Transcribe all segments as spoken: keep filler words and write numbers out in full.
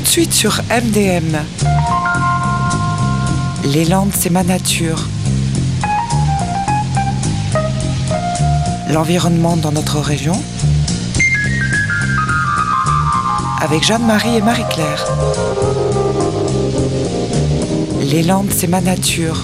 de suite sur M D M. Les Landes, c'est ma nature. L'environnement dans notre région. Avec Jeanne-Marie et Marie-Claire. Les Landes, c'est ma nature.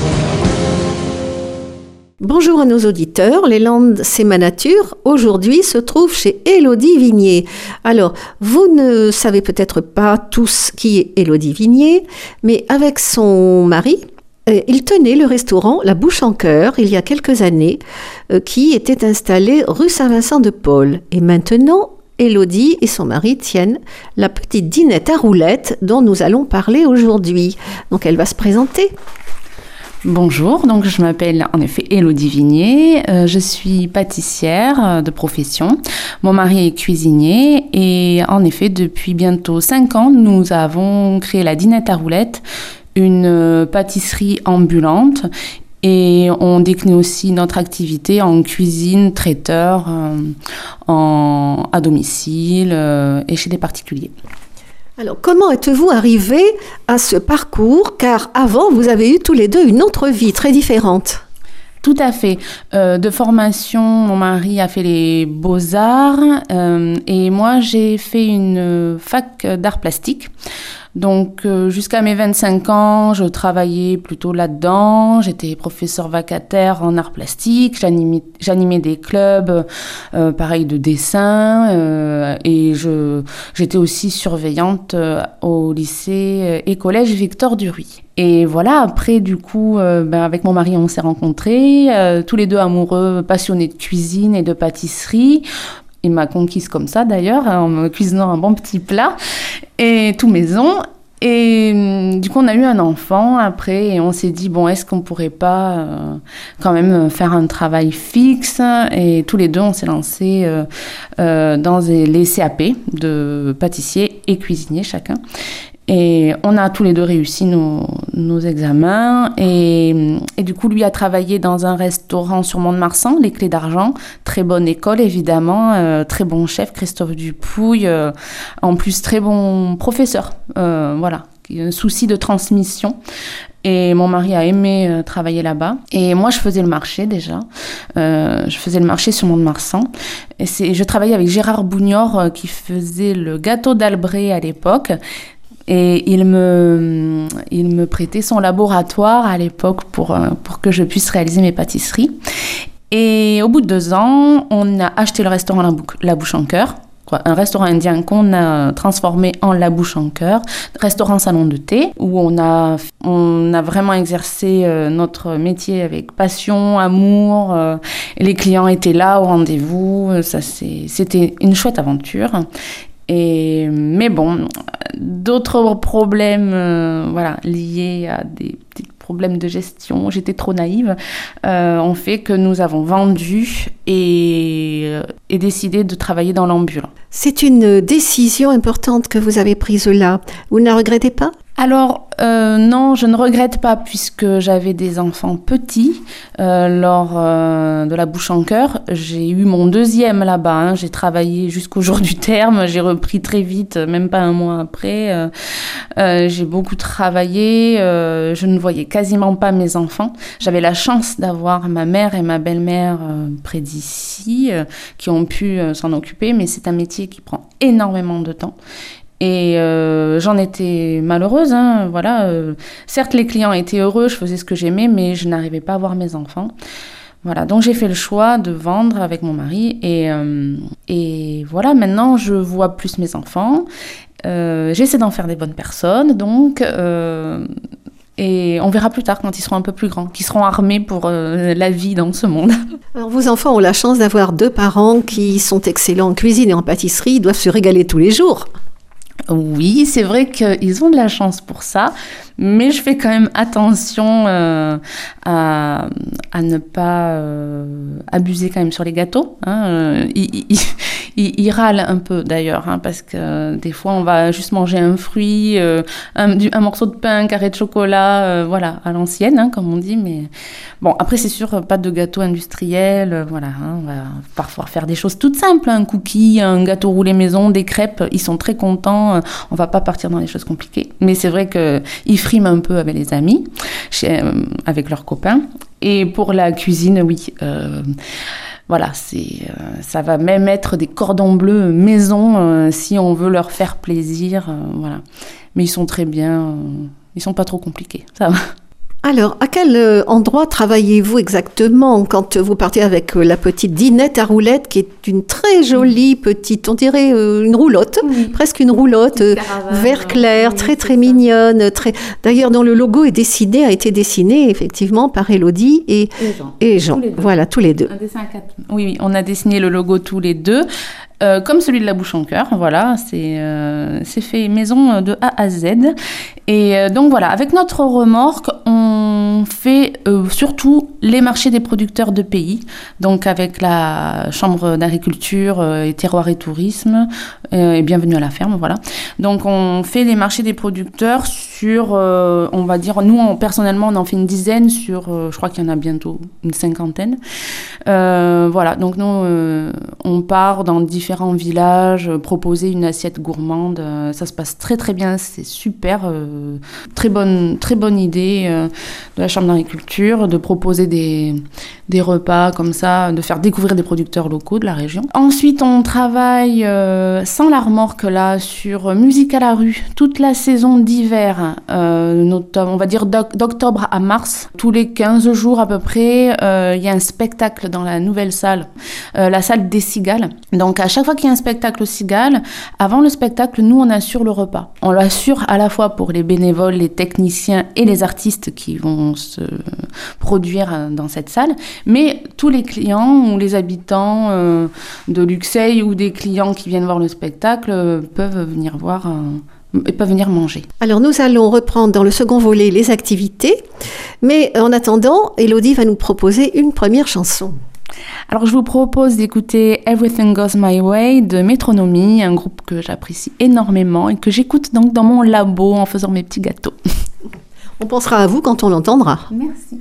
Bonjour à nos auditeurs, Les Landes, c'est ma nature. Aujourd'hui se trouve chez Élodie Vignier. Alors, vous ne savez peut-être pas tous qui est Élodie Vignier, mais avec son mari, euh, il tenait le restaurant La Bouche en Cœur il y a quelques années, euh, qui était installé rue Saint-Vincent-de-Paul. Et maintenant, Élodie et son mari tiennent la petite dînette à roulettes dont nous allons parler aujourd'hui. Donc, elle va se présenter. Bonjour, donc je m'appelle en effet Élodie Vignier, euh, je suis pâtissière euh, de profession, mon mari est cuisinier et en effet depuis bientôt cinq ans nous avons créé la Dînette à roulettes, une euh, pâtisserie ambulante et on décline aussi notre activité en cuisine, traiteur, euh, en, à domicile euh, et chez des particuliers. Alors, comment êtes-vous arrivés à ce parcours? Car avant, vous avez eu tous les deux une autre vie très différente. Tout à fait. Euh, de formation, mon mari a fait les beaux-arts euh, et moi, j'ai fait une fac d'art plastique. Donc, euh, jusqu'à mes vingt-cinq ans, je travaillais plutôt là-dedans. J'étais professeure vacataire en art plastique. J'animais, j'animais des clubs, euh, pareil, de dessin. Euh, et je, j'étais aussi surveillante euh, au lycée et collège Victor Duruy. Et voilà, après, du coup, euh, ben, avec mon mari, on s'est rencontrés, euh, tous les deux amoureux, passionnés de cuisine et de pâtisserie. Il m'a conquise comme ça d'ailleurs, en me cuisinant un bon petit plat, et tout maison. Et du coup, on a eu un enfant après, et on s'est dit, bon, est-ce qu'on pourrait pas euh, quand même faire un travail fixe? Et tous les deux, on s'est lancés euh, euh, dans les C A P de pâtissier et cuisinier chacun. Et on a tous les deux réussi nos, nos examens et, et du coup lui a travaillé dans un restaurant sur Mont-de-Marsan, les Clés d'Argent, très bonne école évidemment, euh, très bon chef Christophe Dupouille, euh, en plus très bon professeur, euh, voilà, un souci de transmission. Et mon mari a aimé euh, travailler là-bas. Et moi, je faisais le marché déjà. Euh, je faisais le marché sur Mont-de-Marsan. Et c'est, je travaillais avec Gérard Bougnor euh, qui faisait le gâteau d'Albret à l'époque. Et il me, il me prêtait son laboratoire à l'époque pour, pour que je puisse réaliser mes pâtisseries. Et au bout de deux ans, on a acheté le restaurant La, Bou- La Bouche en Cœur, quoi, un restaurant indien qu'on a transformé en La Bouche en Cœur, restaurant salon de thé, où on a, on a vraiment exercé euh, notre métier avec passion, amour. Euh, et les clients étaient là au rendez-vous. Ça, c'est, c'était une chouette aventure. Et, mais bon, d'autres problèmes euh, voilà, liés à des petits problèmes de gestion, j'étais trop naïve, euh, ont fait que nous avons vendu et, euh, et décidé de travailler dans l'ambulant. C'est une décision importante que vous avez prise là. Vous ne la regrettez pas? Alors, euh, non, je ne regrette pas puisque j'avais des enfants petits euh, lors euh, de La Bouche en Cœur. J'ai eu mon deuxième là-bas, hein. J'ai travaillé jusqu'au jour du terme, j'ai repris très vite, même pas un mois après. Euh, euh, j'ai beaucoup travaillé, euh, je ne voyais quasiment pas mes enfants. J'avais la chance d'avoir ma mère et ma belle-mère euh, près d'ici euh, qui ont pu euh, s'en occuper, mais c'est un métier qui prend énormément de temps. Et euh, j'en étais malheureuse, hein, voilà. Euh, certes, les clients étaient heureux, je faisais ce que j'aimais, mais je n'arrivais pas à voir mes enfants. Voilà, donc j'ai fait le choix de vendre avec mon mari. Et, euh, et voilà, maintenant, je vois plus mes enfants. Euh, j'essaie d'en faire des bonnes personnes, donc... Euh, et on verra plus tard quand ils seront un peu plus grands, qu'ils seront armés pour euh, la vie dans ce monde. Alors, vos enfants ont la chance d'avoir deux parents qui sont excellents en cuisine et en pâtisserie, ils doivent se régaler tous les jours. Oui, c'est vrai qu'ils ont de la chance pour ça, mais je fais quand même attention euh, à, à ne pas euh, abuser quand même sur les gâteaux. Hein. Ils, ils, ils, ils râlent un peu d'ailleurs, hein, parce que euh, des fois on va juste manger un fruit, euh, un, du, un morceau de pain, un carré de chocolat, euh, voilà, à l'ancienne, hein, comme on dit. Mais bon, après c'est sûr, pas de gâteau industriel, euh, voilà, hein, on va parfois faire des choses toutes simples, hein, un cookie, un gâteau roulé maison, des crêpes, ils sont très contents. Euh, on va pas partir dans des choses compliquées. Mais c'est vrai que ils friment un peu avec les amis, chez, euh, avec leurs copains. Et pour la cuisine, oui. Euh, Voilà, c'est, euh, ça va même être des cordons bleus maison euh, si on veut leur faire plaisir. Euh, voilà. Mais ils sont très bien, euh, ils sont pas trop compliqués, ça va. Alors, à quel euh, endroit travaillez-vous exactement quand vous partez avec euh, la petite dinette à roulettes, qui est une très jolie petite, on dirait euh, une roulotte, oui. presque une roulotte, euh, vert clair, oui, très très mignonne. Très... D'ailleurs, dont le logo est dessiné, a été dessiné effectivement par Élodie et, et Jean. Et Jean. Tous voilà, tous les deux. Un dessin à quatre. Oui, oui, on a dessiné le logo tous les deux. Euh, comme celui de la bouche en cœur, voilà, c'est, euh, c'est fait maison de A à Z. Et euh, donc voilà, avec notre remorque, on fait euh, surtout les marchés des producteurs de pays, donc avec la Chambre d'agriculture euh, et terroir et tourisme, euh, et bienvenue à la ferme, voilà. Donc on fait les marchés des producteurs sur, euh, on va dire, nous on, personnellement on en fait une dizaine sur, euh, je crois qu'il y en a bientôt une cinquantaine. Euh, voilà, donc nous euh, on part dans différents villages, euh, proposer une assiette gourmande, euh, ça se passe très très bien, c'est super, euh, très bonne, très bonne idée euh, de la Chambre d'agriculture de proposer des, des repas comme ça, de faire découvrir des producteurs locaux de la région. Ensuite on travaille euh, sans la remorque là sur musique à la rue toute la saison d'hiver, euh, notamment, on va dire d'octobre à mars, tous les quinze jours à peu près, il euh, y a un spectacle dans la nouvelle salle, euh, la salle des Cigales. Donc à chaque fois qu'il y a un spectacle aux Cigales, avant le spectacle, nous on assure le repas. On l'assure à la fois pour les bénévoles, les techniciens et les artistes qui vont se produire dans cette salle, mais tous les clients ou les habitants euh, de Luxeuil ou des clients qui viennent voir le spectacle euh, peuvent venir voir euh, et peuvent venir manger. Alors nous allons reprendre dans le second volet les activités, mais en attendant, Élodie va nous proposer une première chanson. Alors je vous propose d'écouter Everything Goes My Way de Métronomie, un groupe que j'apprécie énormément et que j'écoute donc dans mon labo en faisant mes petits gâteaux. On pensera à vous quand on l'entendra. Merci.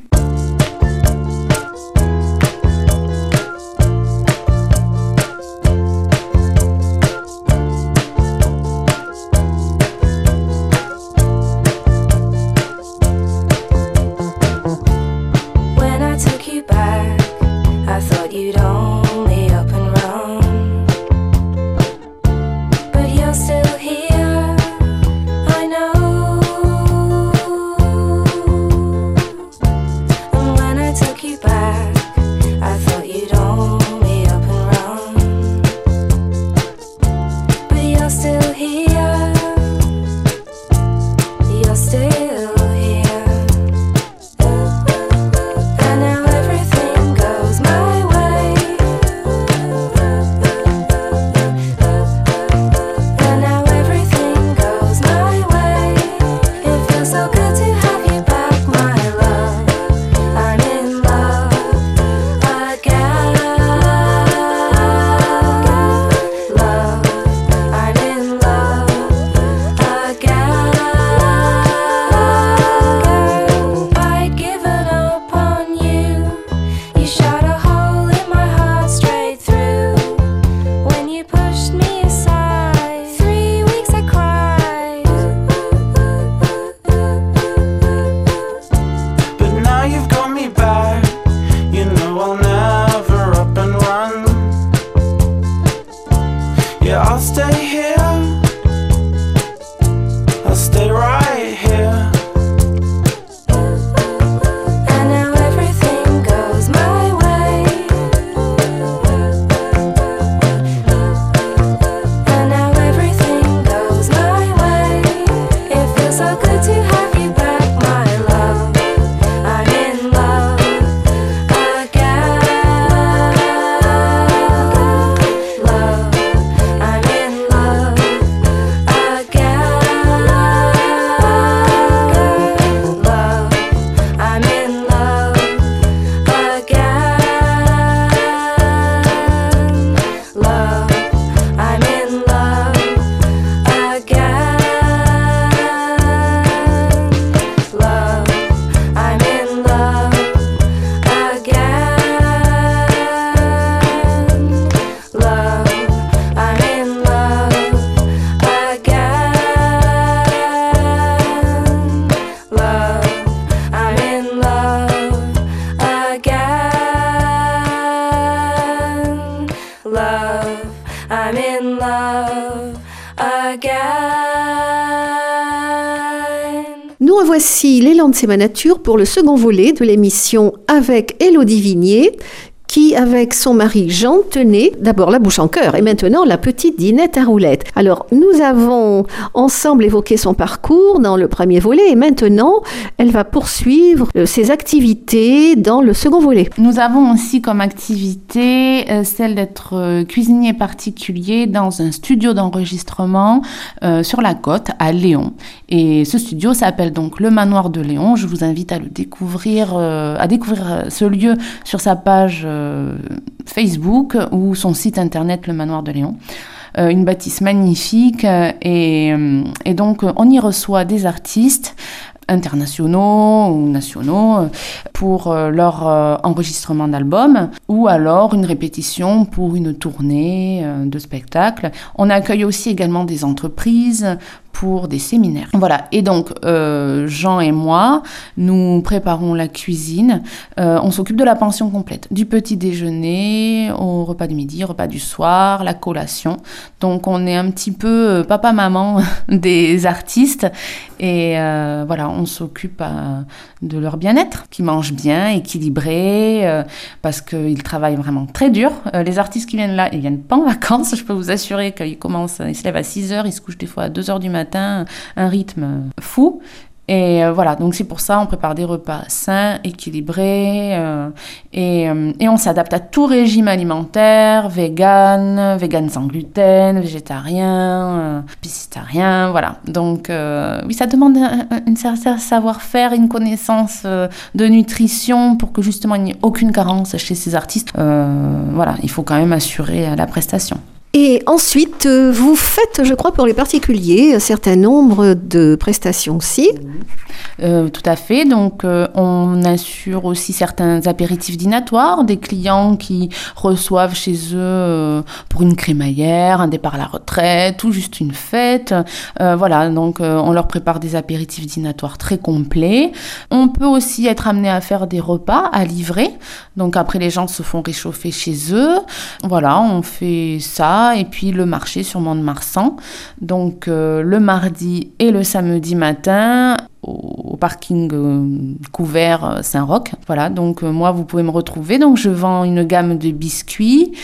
love, I'm in love again. Nous revoici Les Landes, c'est ma nature pour le second volet de l'émission avec Élodie Vignier, qui, avec son mari Jean, tenait d'abord la bouche en cœur et maintenant la petite dînette à roulettes. Alors, nous avons ensemble évoqué son parcours dans le premier volet et maintenant, elle va poursuivre ses activités dans le second volet. Nous avons aussi comme activité euh, celle d'être euh, cuisinier particulier dans un studio d'enregistrement euh, sur la côte à Léon. Et ce studio s'appelle donc le Manoir de Léon. Je vous invite à le découvrir, euh, à découvrir ce lieu sur sa page euh, Facebook ou son site internet Le Manoir de Léon. Euh, une bâtisse magnifique euh, et, euh, et donc on y reçoit des artistes internationaux ou nationaux pour euh, leur euh, enregistrement d'albums ou alors une répétition pour une tournée euh, de spectacle. On accueille aussi également des entreprises pour des séminaires. Voilà, et donc euh, Jean et moi, nous préparons la cuisine. Euh, on s'occupe de la pension complète, du petit déjeuner au repas du midi, repas du soir, la collation. Donc on est un petit peu euh, papa-maman des artistes et euh, voilà, on s'occupe euh, de leur bien-être, qu'ils mangent bien, équilibrés, euh, parce qu'ils travaillent vraiment très dur. Euh, les artistes qui viennent là, ils viennent pas en vacances, je peux vous assurer qu'ils commencent, ils se lèvent à six heures, ils se couchent des fois à deux heures du matin, un rythme fou. Et euh, voilà, donc c'est pour ça on prépare des repas sains, équilibrés, euh, et, euh, et on s'adapte à tout régime alimentaire, vegan, vegan sans gluten, végétarien, euh, piscitarien, voilà. Donc euh, oui, ça demande un, un, un certain savoir-faire, une connaissance euh, de nutrition pour que justement il n'y ait aucune carence chez ces artistes. Euh, voilà, il faut quand même assurer la prestation. Et ensuite, vous faites, je crois, pour les particuliers, un certain nombre de prestations aussi. Euh, tout à fait. Donc, euh, on assure aussi certains apéritifs dînatoires, des clients qui reçoivent chez eux euh, pour une crémaillère, un départ à la retraite ou juste une fête. Euh, voilà, donc euh, on leur prépare des apéritifs dînatoires très complets. On peut aussi être amené à faire des repas à livrer. Donc après, les gens se font réchauffer chez eux. Voilà, on fait ça. Et puis le marché sur Mont-de-Marsan. Donc euh, le mardi et le samedi matin au, au parking euh, couvert euh, Saint-Roch. Voilà, donc euh, moi vous pouvez me retrouver. Donc je vends une gamme de biscuits,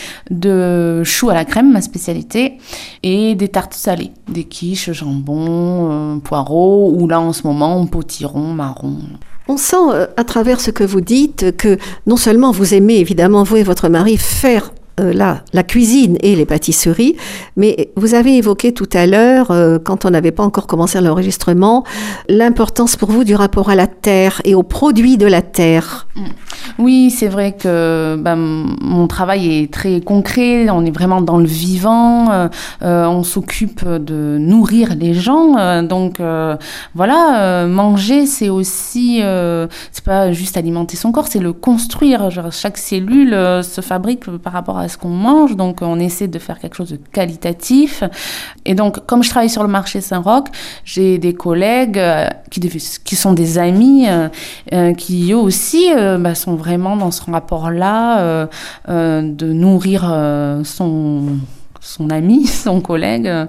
de choux à la crème, ma spécialité, et des tartes salées, des quiches, jambon, euh, poireaux, ou là en ce moment potiron, marron. On sent euh, à travers ce que vous dites que non seulement vous aimez évidemment vous et votre mari faire Euh, la, la cuisine et les pâtisseries, mais vous avez évoqué tout à l'heure, euh, quand on n'avait pas encore commencé l'enregistrement, l'importance pour vous du rapport à la terre et aux produits de la terre. Oui, c'est vrai que ben, mon travail est très concret, on est vraiment dans le vivant, euh, euh, on s'occupe de nourrir les gens, euh, donc euh, voilà, euh, manger c'est aussi, euh, c'est pas juste alimenter son corps, c'est le construire. Genre, chaque cellule euh, se fabrique par rapport à ce qu'on mange, donc on essaie de faire quelque chose de qualitatif. Et donc, comme je travaille sur le marché Saint-Roch, j'ai des collègues euh, qui, qui sont des amis, euh, euh, qui eux aussi euh, bah, sont vraiment dans ce rapport-là euh, euh, de nourrir euh, son... son ami, son collègue, euh,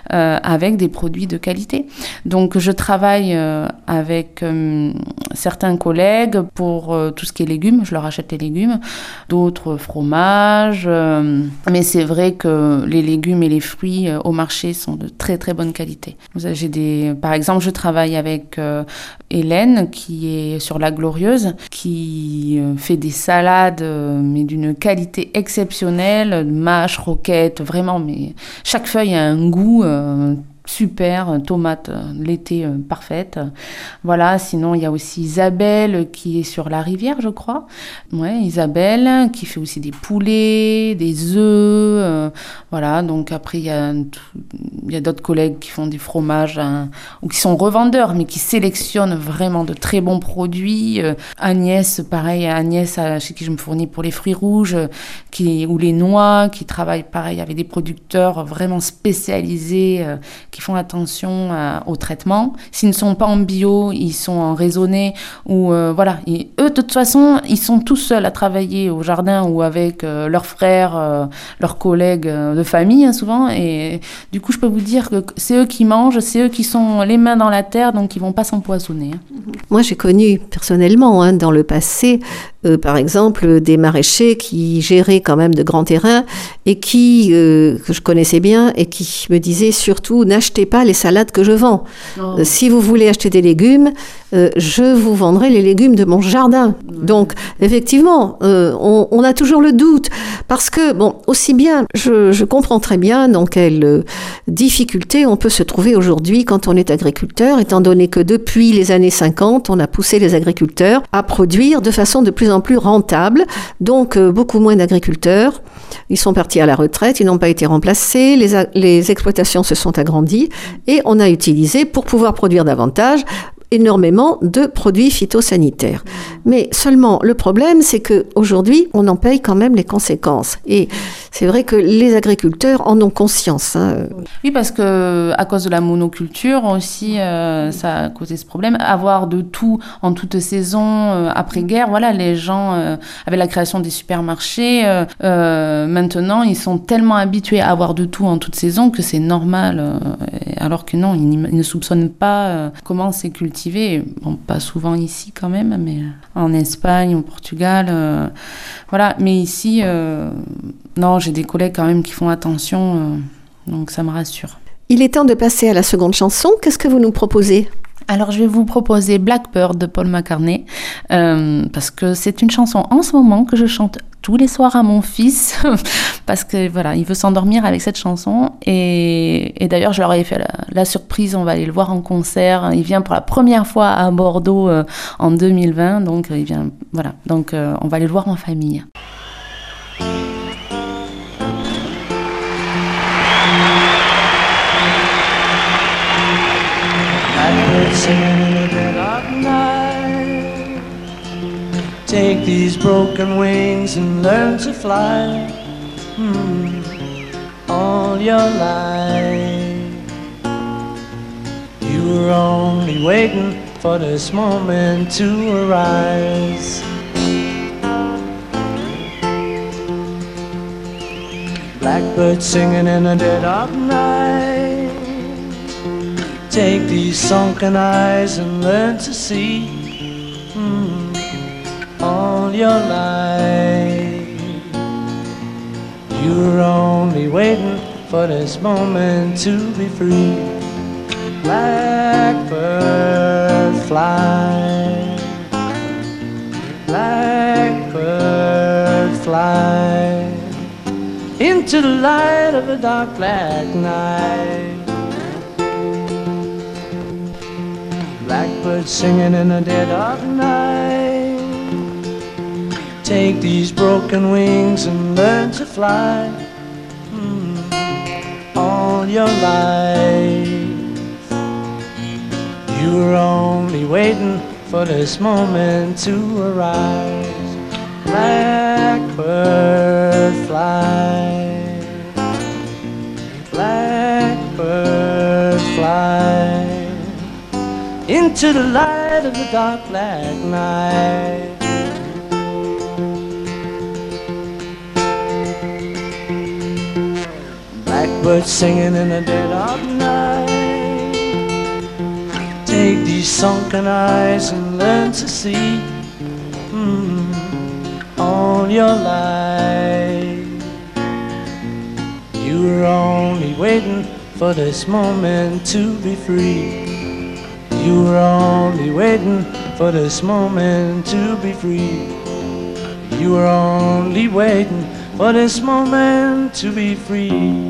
avec des produits de qualité. Donc, je travaille euh, avec euh, certains collègues pour euh, tout ce qui est légumes. Je leur achète les légumes, d'autres fromages. Euh, mais c'est vrai que les légumes et les fruits euh, au marché sont de très, très bonne qualité. J'ai des, par exemple, je travaille avec euh, Hélène, qui est sur La Glorieuse, qui euh, fait des salades, euh, mais d'une qualité exceptionnelle, mâches, roquettes, vraiment. Mais chaque feuille a un goût euh, super, tomate l'été euh, parfaite. Voilà, sinon il y a aussi Isabelle qui est sur la rivière, je crois. Ouais, Isabelle qui fait aussi des poulets, des œufs. Euh, voilà, donc après il y a, il y a d'autres collègues qui font des fromages hein, ou qui sont revendeurs mais qui sélectionnent vraiment de très bons produits. Euh, Agnès, pareil, Agnès chez qui je me fournis pour les fruits rouges qui, ou les noix, qui travaille pareil avec des producteurs vraiment spécialisés euh, qui font attention à, au traitement. S'ils ne sont pas en bio, ils sont en raisonné ou euh, voilà. Et eux, de toute façon, ils sont tout seuls à travailler au jardin ou avec euh, leurs frères, euh, leurs collègues euh, de famille hein, souvent. Et du coup, je peux vous dire que c'est eux qui mangent, c'est eux qui sont les mains dans la terre, donc ils vont pas s'empoisonner. Moi, j'ai connu personnellement hein, dans le passé, euh, par exemple, des maraîchers qui géraient quand même de grands terrains et qui euh, que je connaissais bien et qui me disaient surtout n'achetez pas les salades que je vends. Oh. Euh, si vous voulez acheter des légumes, euh, je vous vendrai les légumes de mon jardin. Ouais. Donc, effectivement, euh, on, on a toujours le doute parce que bon, aussi bien, je, je comprends très bien dans quelles euh, difficultés on peut se trouver aujourd'hui quand on est agriculteur, étant donné que depuis les années cinquante, on a poussé les agriculteurs à produire de façon de plus en plus rentable. Donc, euh, beaucoup moins d'agriculteurs. Ils sont partis à la retraite, ils n'ont pas été remplacés, les, a- les exploitations se sont agrandies et on a utilisé, pour pouvoir produire davantage, énormément de produits phytosanitaires. Mais seulement, le problème, c'est qu'aujourd'hui, on en paye quand même les conséquences. Et c'est vrai que les agriculteurs en ont conscience. Hein. Oui, parce que à cause de la monoculture aussi, euh, ça a causé ce problème. Avoir de tout en toute saison, euh, après-guerre, voilà, les gens, euh, avec la création des supermarchés, euh, euh, maintenant, ils sont tellement habitués à avoir de tout en toute saison que c'est normal. Euh, alors que non, ils, ils ne soupçonnent pas euh, comment c'est cultivé. Bon, pas souvent ici quand même, mais en Espagne, au Portugal, euh, voilà. Mais ici, euh, non, j'ai des collègues quand même qui font attention, euh, donc ça me rassure. Il est temps de passer à la seconde chanson. Qu'est-ce que vous nous proposez ? Alors, je vais vous proposer Blackbird de Paul McCartney, euh, parce que c'est une chanson en ce moment que je chante tous les soirs à mon fils, parce que voilà, il veut s'endormir avec cette chanson. Et, et d'ailleurs, je leur ai fait la, la surprise, on va aller le voir en concert. Il vient pour la première fois à Bordeaux euh, en deux mille vingt, donc il vient, voilà, donc euh, on va aller le voir en famille. Singing in the dead of night. Take these broken wings and learn to fly mm, all your life. You were only waiting for this moment to arise. Blackbird singing in the dead of night. Take these sunken eyes and learn to see mm, all your life. You were only waiting for this moment to be free. Blackbird fly, blackbird fly into the light of a dark black night. Blackbird singing in the dead of night. Take these broken wings and learn to fly mm, all your life. You were only waiting for this moment to arise. Blackbird fly, blackbird fly into the light of the dark black night. Blackbird singing in the dead of night. Take these sunken eyes and learn to see mm, all your life. You were only waiting for this moment to be free. You were only waiting for this moment to be free. You were only waiting for this moment to be free.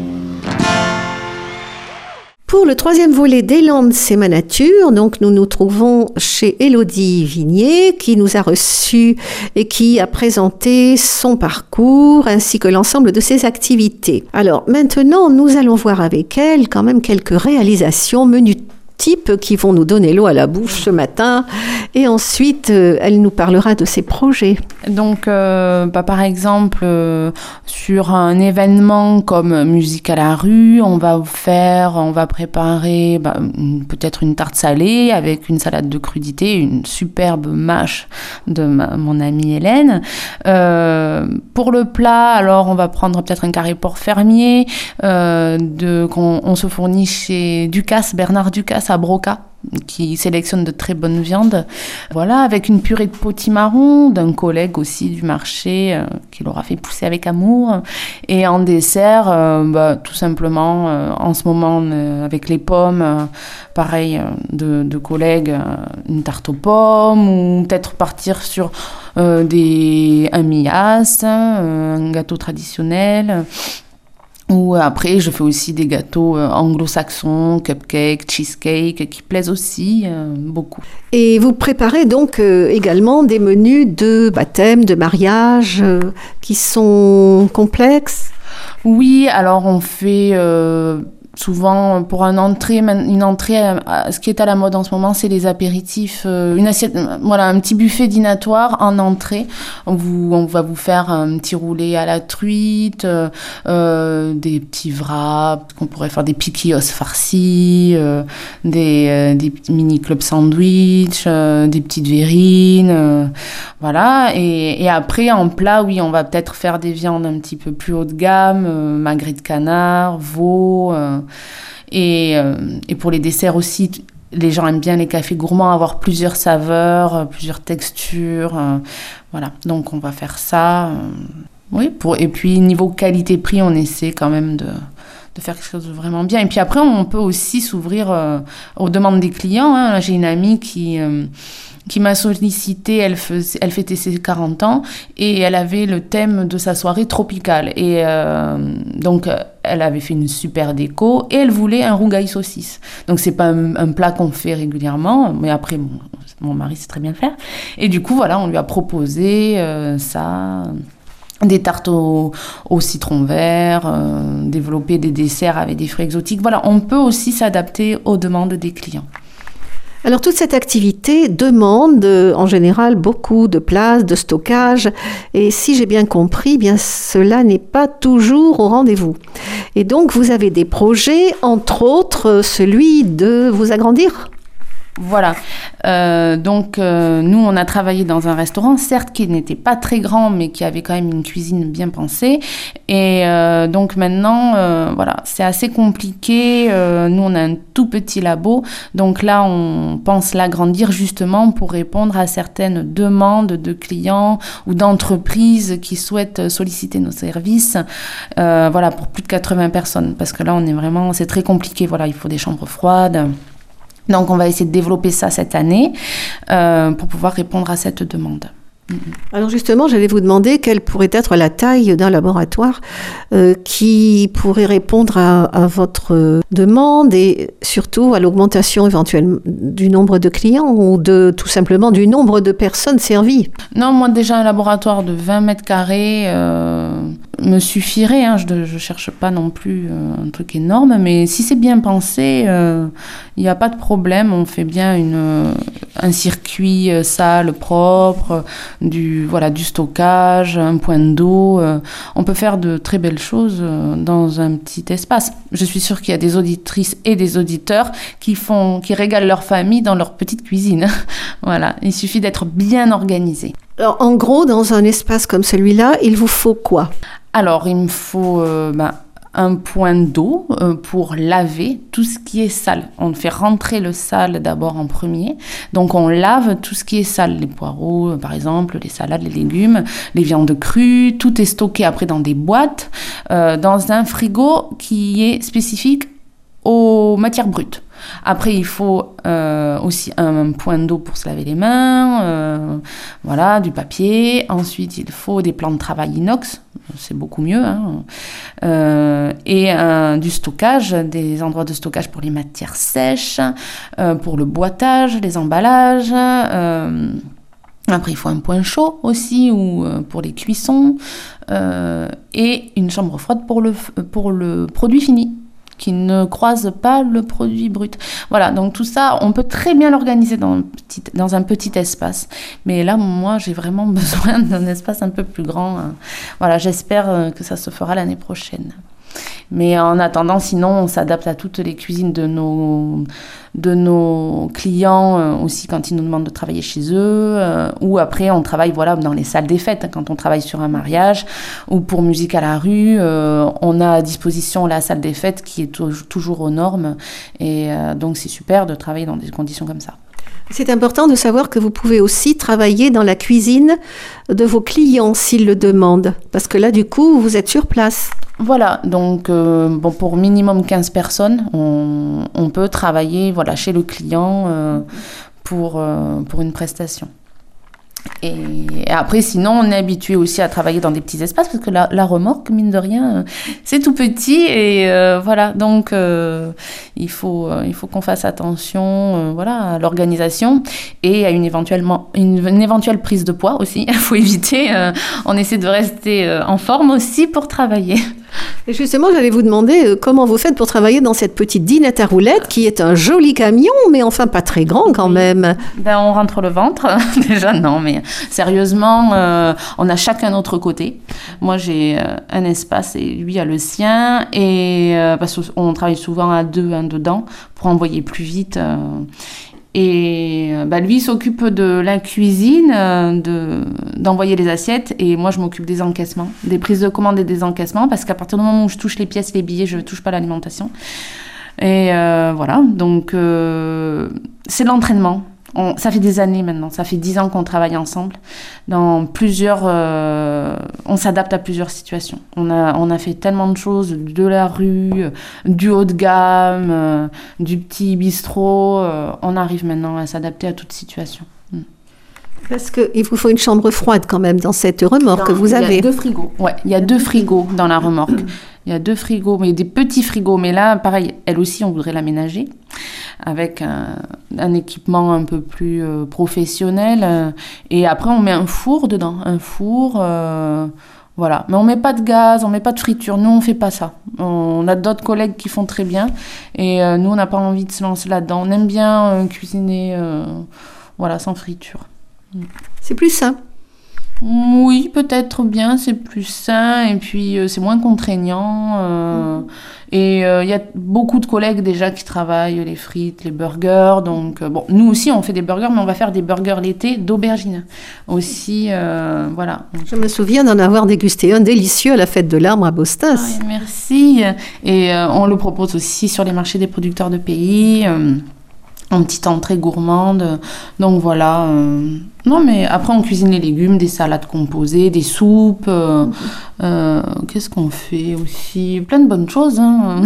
Pour le troisième volet des Landes, c'est ma nature. Donc, nous nous trouvons chez Élodie Vignier, qui nous a reçus et qui a présenté son parcours ainsi que l'ensemble de ses activités. Alors, maintenant, nous allons voir avec elle quand même quelques réalisations menues types qui vont nous donner l'eau à la bouche ce matin. Et ensuite, euh, elle nous parlera de ses projets. Donc, euh, bah, par exemple, euh, sur un événement comme Musique à la rue, on va faire, on va préparer bah, peut-être une tarte salée avec une salade de crudité, une superbe mâche de ma, mon amie Hélène. Euh, pour le plat, alors on va prendre peut-être un carré porc fermier euh, de, qu'on on se fournit chez Ducasse, Bernard Ducasse à Broca, qui sélectionne de très bonnes viandes. Voilà, avec une purée de potimarron d'un collègue aussi du marché euh, qui l'aura fait pousser avec amour. Et en dessert, euh, bah, tout simplement, euh, en ce moment, euh, avec les pommes, euh, pareil, euh, de, de collègues, euh, une tarte aux pommes, ou peut-être partir sur euh, des, un mias, euh, un gâteau traditionnel. Ou après, je fais aussi des gâteaux euh, anglo-saxons, cupcakes, cheesecake, qui plaisent aussi euh, beaucoup. Et vous préparez donc euh, également des menus de baptême, de mariage, euh, qui sont complexes ? Oui, alors on fait... Euh, souvent, pour un entrée, une entrée, ce qui est à la mode en ce moment, c'est les apéritifs. Une assiette, voilà, un petit buffet dînatoire en entrée. On, vous, on va vous faire un petit roulé à la truite, euh, des petits wraps, qu'on pourrait faire des piquillos farcis, euh, des, euh, des mini club sandwich, euh, des petites verrines, euh, voilà. Et, et après, en plat, oui, on va peut-être faire des viandes un petit peu plus haut de gamme, euh, magret de canard, veau. Euh, Et, euh, et pour les desserts aussi, les gens aiment bien les cafés gourmands, avoir plusieurs saveurs, euh, plusieurs textures. Euh, voilà, donc on va faire ça. Euh, oui, pour, et puis niveau qualité-prix, on essaie quand même de, de faire quelque chose de vraiment bien. Et puis après, on peut aussi s'ouvrir euh, aux demandes des clients. Hein. J'ai une amie qui... Euh, qui m'a sollicité, elle, faisait, elle fêtait ses quarante ans et elle avait le thème de sa soirée tropicale. Et euh, donc, elle avait fait une super déco et elle voulait un rougail saucisse. Donc, c'est pas un, un plat qu'on fait régulièrement, mais après, bon, mon mari sait très bien le faire. Et du coup, voilà, on lui a proposé euh, ça... Des tartes au, au citron vert, euh, développer des desserts avec des fruits exotiques. Voilà, on peut aussi s'adapter aux demandes des clients. Alors toute cette activité demande euh, en général beaucoup de place, de stockage, et si j'ai bien compris, bien cela n'est pas toujours au rendez-vous. Et donc vous avez des projets, entre autres celui de vous agrandir ? Voilà, euh, donc euh, nous on a travaillé dans un restaurant, certes qui n'était pas très grand mais qui avait quand même une cuisine bien pensée et euh, donc maintenant euh, voilà, c'est assez compliqué, euh, nous on a un tout petit labo, donc là on pense l'agrandir justement pour répondre à certaines demandes de clients ou d'entreprises qui souhaitent solliciter nos services, euh, voilà, pour plus de quatre-vingts personnes, parce que là on est vraiment, c'est très compliqué, voilà, il faut des chambres froides. Donc, on va essayer de développer ça cette année euh, pour pouvoir répondre à cette demande. Alors justement, j'allais vous demander quelle pourrait être la taille d'un laboratoire euh, qui pourrait répondre à, à votre demande et surtout à l'augmentation éventuelle du nombre de clients ou de, tout simplement du nombre de personnes servies. Non, moi déjà un laboratoire de vingt mètres carrés euh, me suffirait. Hein. Je ne cherche pas non plus euh, un truc énorme, mais si c'est bien pensé, il euh, n'y a pas de problème. On fait bien une, euh, un circuit euh, sale, propre, du, voilà, du stockage, un point d'eau. Euh, on peut faire de très belles choses euh, dans un petit espace. Je suis sûre qu'il y a des auditrices et des auditeurs qui, font, qui régalent leur famille dans leur petite cuisine. Voilà, il suffit d'être bien organisé. Alors, en gros, dans un espace comme celui-là, il vous faut quoi ? Alors, il me faut euh, ben, un point d'eau euh, pour laver tout ce qui est sale. On fait rentrer le sale d'abord en premier. Donc, on lave tout ce qui est sale. Les poireaux, par exemple, les salades, les légumes, les viandes crues. Tout est stocké après dans des boîtes, euh, dans un frigo qui est spécifique aux matières brutes. Après, il faut euh, aussi un point d'eau pour se laver les mains, euh, voilà, du papier. Ensuite, il faut des plans de travail inox, c'est beaucoup mieux, hein. euh, et euh, du stockage, des endroits de stockage pour les matières sèches, euh, pour le boitage, les emballages. Euh, Après, il faut un point chaud aussi ou euh, pour les cuissons euh, et une chambre froide pour le, pour le produit fini. qui ne croisent pas le produit brut. Voilà, donc tout ça, on peut très bien l'organiser dans un petit, dans un petit espace. Mais là, moi, j'ai vraiment besoin d'un espace un peu plus grand. Voilà, j'espère que ça se fera l'année prochaine. Mais en attendant, sinon, on s'adapte à toutes les cuisines de nos, de nos clients euh, aussi quand ils nous demandent de travailler chez eux. Euh, ou après, on travaille voilà, dans les salles des fêtes, hein, quand on travaille sur un mariage. Ou pour musique à la rue, euh, on a à disposition la salle des fêtes qui est to- toujours aux normes. Et euh, donc, c'est super de travailler dans des conditions comme ça. C'est important de savoir que vous pouvez aussi travailler dans la cuisine de vos clients s'ils le demandent. Parce que là, du coup, vous êtes sur place. Voilà, donc euh, bon, pour minimum quinze personnes, on, on peut travailler voilà, chez le client euh, pour, euh, pour une prestation. Et, et après, sinon, on est habitué aussi à travailler dans des petits espaces parce que la, la remorque, mine de rien, euh, c'est tout petit et euh, voilà. Donc, euh, il faut, euh, il faut qu'on fasse attention, euh, voilà, à l'organisation et à une éventuellement une, une éventuelle prise de poids aussi. Il faut éviter. Euh, on essaie de rester euh, en forme aussi pour travailler. Et justement, j'allais vous demander euh, comment vous faites pour travailler dans cette petite dinette à roulettes qui est un joli camion, mais enfin pas très grand quand même. Ben, on rentre le ventre. Déjà, non, mais sérieusement, euh, on a chacun notre côté. Moi, j'ai euh, un espace et lui a le sien. Et euh, parce qu'on travaille souvent à deux, un dedans, pour envoyer plus vite. Euh, Et bah, lui, il s'occupe de la cuisine, euh, de, d'envoyer les assiettes. Et moi, je m'occupe des encaissements, des prises de commande et des encaissements. Parce qu'à partir du moment où je touche les pièces, les billets, je ne touche pas l'alimentation. Et euh, voilà, donc euh, c'est l'entraînement. On, ça fait des années maintenant, ça fait dix ans qu'on travaille ensemble. Dans plusieurs, euh, on s'adapte à plusieurs situations. On a, on a fait tellement de choses, de la rue, du haut de gamme, euh, du petit bistrot. Euh, on arrive maintenant à s'adapter à toute situation. Mm. Parce qu'il vous faut une chambre froide quand même dans cette remorque Dans, que vous avez. Il y a deux frigos. Ouais, il y a deux frigos dans la remorque. Il y a deux frigos, mais des petits frigos. Mais là, pareil, elle aussi, on voudrait l'aménager avec un, un équipement un peu plus euh, professionnel. Et après, on met un four dedans. Un four, euh, voilà. Mais on met pas de gaz, on met pas de friture. Nous, on fait pas ça. On a d'autres collègues qui font très bien. Et euh, nous, on n'a pas envie de se lancer là-dedans. On aime bien euh, cuisiner euh, voilà, sans friture. C'est plus sain. Oui, peut-être bien, c'est plus sain et puis euh, c'est moins contraignant. Euh, mmh. Et il euh, y a beaucoup de collègues déjà qui travaillent les frites, les burgers. Donc, euh, bon, nous aussi, on fait des burgers, mais on va faire des burgers l'été d'aubergines aussi. Euh, voilà. Je me souviens d'en avoir dégusté un délicieux à la fête de l'Arbre à Bostas. Ah, merci. Et euh, on le propose aussi sur les marchés des producteurs de pays. Euh, en petite entrée gourmande. Donc voilà. Euh... Non, mais après, on cuisine les légumes, des salades composées, des soupes. Euh... Mmh. Euh... Qu'est-ce qu'on fait aussi? Plein de bonnes choses. Hein.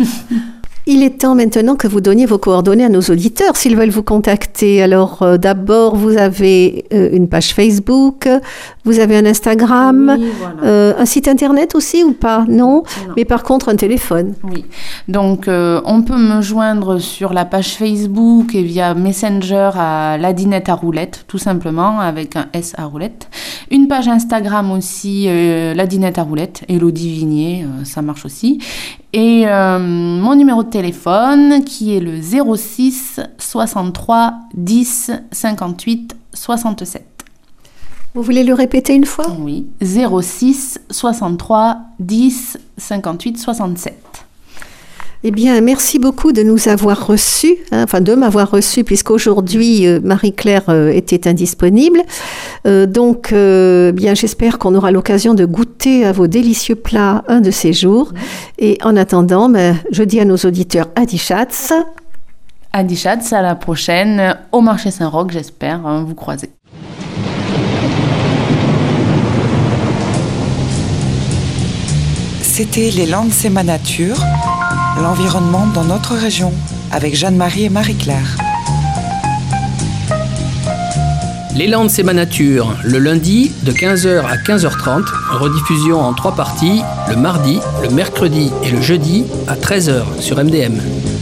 Il est temps maintenant que vous donniez vos coordonnées à nos auditeurs s'ils veulent vous contacter. Alors euh, d'abord, vous avez euh, une page Facebook, vous avez un Instagram, oui, voilà. euh, un site internet aussi ou pas? Non, non. Mais par contre un téléphone. Oui, donc euh, on peut me joindre sur la page Facebook et via Messenger à La Dinette à Roulettes, tout simplement, avec un S à Roulettes. Une page Instagram aussi, euh, La Dinette à Roulettes, Élodie Vignier, euh, ça marche aussi. Et euh, mon numéro de téléphone qui est le zéro six soixante-trois dix cinquante-huit soixante-sept. Vous voulez le répéter une fois? Oui, zéro six soixante-trois dix cinquante-huit soixante-sept. Eh bien, merci beaucoup de nous avoir reçus, hein, enfin de m'avoir reçu, puisqu'aujourd'hui, euh, Marie-Claire euh, était indisponible. Euh, donc, euh, bien, j'espère qu'on aura l'occasion de goûter à vos délicieux plats un de ces jours. Mmh. Et en attendant, ben, je dis à nos auditeurs Adi Schatz. Adi Schatz, à la prochaine, au marché Saint-Roch, j'espère hein, vous croiser. C'était Les Landes, c'est ma nature, l'environnement dans notre région, avec Jeanne-Marie et Marie-Claire. Les Landes, c'est ma nature, le lundi de quinze heures à quinze heures trente, rediffusion en trois parties, le mardi, le mercredi et le jeudi à treize heures sur M D M.